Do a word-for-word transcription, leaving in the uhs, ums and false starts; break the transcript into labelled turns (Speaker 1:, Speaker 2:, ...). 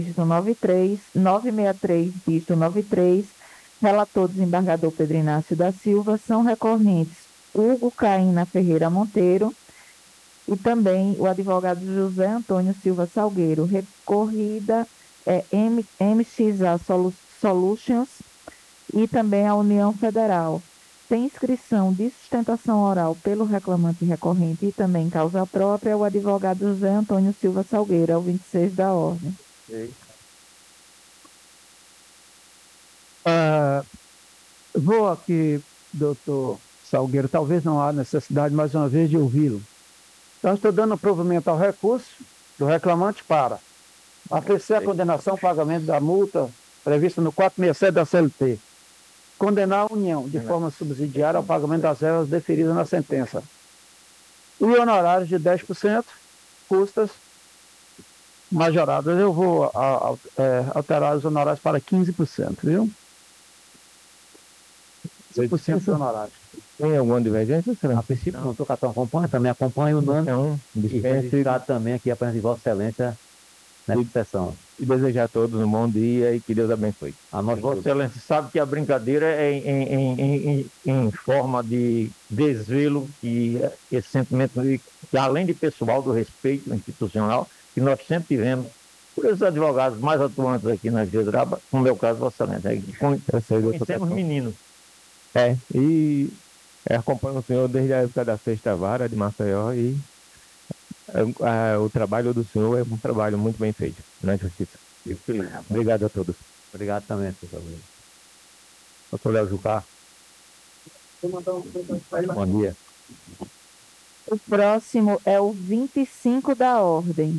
Speaker 1: dígito nove três, novecentos e sessenta e três, dígito nove três, relator desembargador Pedro Inácio da Silva, são recorrentes Hugo Caína Ferreira Monteiro e também o advogado José Antônio Silva Salgueiro. Recorrida é M- MXA Solu- Solutions e também a União Federal. Tem inscrição de sustentação oral pelo reclamante recorrente e também causa própria o advogado José Antônio Silva Salgueiro, ao vinte e seis da ordem.
Speaker 2: Ok. Ah, vou aqui, doutor Salgueiro, talvez não há necessidade mais uma vez de ouvi-lo. Então, estou dando provimento ao recurso do reclamante para aferir a condenação ao pagamento da multa prevista no quatrocentos e sessenta e sete da C L T. Condenar a União de forma subsidiária ao pagamento das verbas deferidas na sentença. E honorários de dez por cento, custas majoradas. Eu vou a, a, é, alterar os honorários para quinze por cento, viu? quinze por cento de honorários.
Speaker 3: Tem alguma divergência, senhor?
Speaker 4: A princípio, não, o cartão acompanha, também acompanha o nome
Speaker 3: Então,
Speaker 4: e
Speaker 3: dispense
Speaker 4: registrado também aqui a presença de Vossa Excelência nessa sessão.
Speaker 3: e desejar a todos um bom dia e que Deus abençoe.
Speaker 4: A nós
Speaker 5: Vossa
Speaker 4: todos.
Speaker 5: Excelência sabe que a brincadeira é em, em, em, em, em forma de desvelo e esse sentimento, de, que além de pessoal, do respeito institucional, que nós sempre tivemos por esses advogados mais atuantes aqui na Gedraba, no meu caso, Vossa Excelência, é, con-
Speaker 3: Eu sei, doutor
Speaker 5: conhecemos
Speaker 3: Catão.
Speaker 5: meninos.
Speaker 3: É, e é, acompanho o senhor desde a época da Sexta Vara de Maceió e é, é, o trabalho do senhor é um trabalho muito bem feito na Justiça.
Speaker 5: Fico feliz.
Speaker 3: Obrigado a todos.
Speaker 4: Obrigado também, professor.
Speaker 5: Doutor Léo Jucá.
Speaker 4: Bom dia.
Speaker 1: O próximo é o vinte e cinco da ordem.